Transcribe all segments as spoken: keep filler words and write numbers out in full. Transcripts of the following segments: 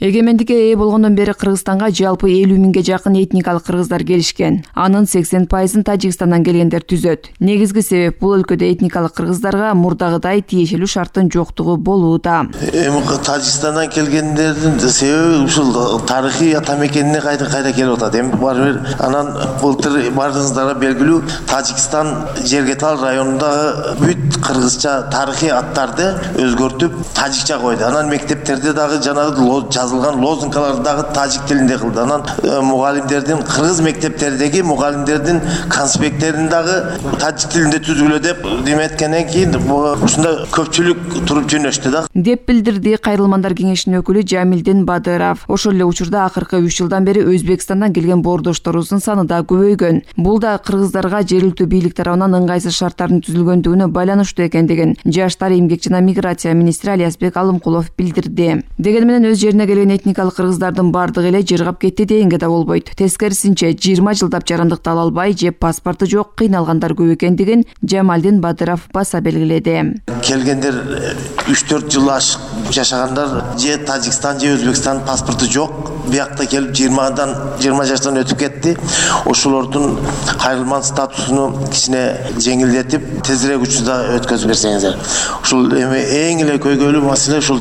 Эгемендикке ээ болгондон бери Кыргызстанга жалпы элүү миңге жакын этникалык кыргыздар келишкен. Анын сексен пайызын Тажикстандан келгендер түзөт. Негизги себеп бул өлкөдө этникалык кыргыздарга мурдагыдай тиешелүү шарттын жоктугу болууда. Эми Тажикстандан келгендердин себеби ушул тарыхый ата мекенине кайда кайда келип атат. Эми бир анан былтыр бардыгыңыздарга белгилүү Тажикстан Жергетал районундагы бүт кыргызча тарыхый аттарды өзгөртүп тажикча койду. Анан мектептерде дагы жанагы жазылган лозунгаларды дагы тажик тилинде кылды. Анан мугалимдердин кыргыз мектептердеги мугалимдердин конспекттерин дагы тажик тилинде түзгүлө деп деметкенден кийин ушунда көпчүлүк туруп жөнөштү да. Деп билдирди Кайрылмандар кеңешинин өкүлү Жамилдин Бадыров. Ошол эле учурда акыркы үч жылдан бери Өзбекстандан келген боордошторубуздун саны да көбөйгөн. Бул да кыргыздарга жергиликтүү бийлик тарабынан ыңгайсыз шарттардын түзүлгөндүгүнө байланыштуу экендигин Жаштар, эмгек жана миграция министри Алиасбек Алымкулов билдирди. Деген менен өз жерине келген этникалык кыргыздардын бардыгы эле жыргап кетти дегенге да болбойт. Тескерисинче жыйырма жылдап жарандыкты ала албай же паспорту жок кыйналгандар көп экендигин Жамалдин Бадыров баса белгиледи. Келгендер үч төрт жыл ашык жашагандар же Тажикстан же Өзбекстан паспорту жок, биякта келип жыйырмадан жыйырма жаштан өтүп кетти. Ошолордун кайрылман статусуну кичине жеңилдетип, тезирээк учурда өткөзүп берсеңиздер. Ушул эми эң эле көйгөйлүү маселе ушул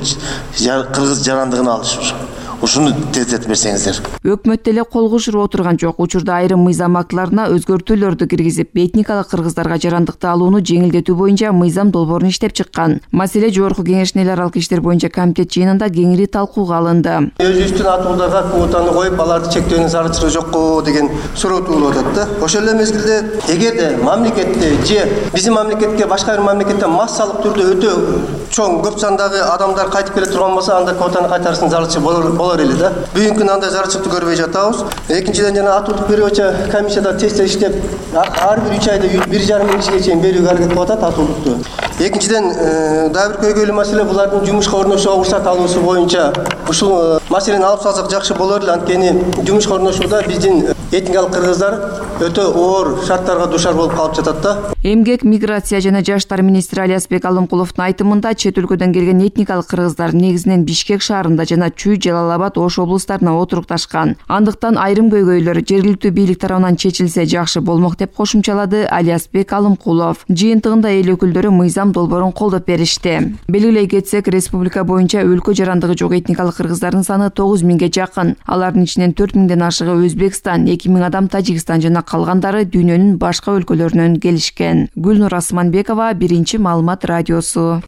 кыргыз жарандыгын алыш. Ушуну тездетип берсеңиздер. Өкмөт деле кол кушуруп отурган жок. Учурда айрым мыйзам актыларына өзгөртүүлөрдү киргизип, этникалык кыргыздарга жарандыкты алууну жеңилдетүү боюнча мыйзам долбоорун иштеп чыккан. Маселе Жогорку Кеңештин эл аралык иштер боюнча комитет жыйынында кеңири талкууга алынды. Өзүбүздүн атуулдарга квотаны коюп, аларды чектөөнүн зарылчылыгы жокко деген суроо туулуп атат да. Ошол эле мезгилде эгерде мамлекетте же биздин мамлекетке башка бир мамлекеттен массалык түрдө өтө чоң көп сандагы адамдар кайтып келе турган болсо, анда квотаны кайтарыштын зарылчылыгы болор. Бүгүнкү күндө андай зарылчылыкты көрбөй жатабыз. Экинчиден жана атуулук берүүчү комиссияда тесттер иштеп, ар бир үч айда бир жарым миң кишиге чейин берүүгө аракет кылып атат атуулукту. Экинчиден дагы бир көйгөйлүү маселе булардын жумушка орношууга уруксат алуусу боюнча ушул маселени алып салсак жакшы болор эле. Анткени жумушка орношууда биздин этникалык кыргыздар өтө оор шарттарга душар болуп калып жатат да. Эмгек, миграция жана жаштар министри Алиасбек Алымкуловдун айтымында чет өлкөдөн келген этникалык кыргыздар негизинен Бишкек шаарында жана Чүй, Жалал-Абад, Ош облустарына отурукташкан. Андыктан айрым көйгөйлөр жергиликтүү бийлик тарабынан чечилсе жакшы болмок деп кошумчалады Алиасбек Алымкулов. Жыйынтыгында эл өкүлдөрү мыйзам долбоорун колдоп беришти. Белгилей кетсек, республика боюнча өлкө жарандыгы жок этникалык кыргыздардын саны тогуз миңге жакын. Алардын ичинен төрт миңден ашыгы Өзбекстан, эки миң адам Тажикстан жана калгандары дүйнөнүн башка өлкөлөрүнөн келишкен. Гүлнур Асманбекова, Биринчи маалымат радиосу.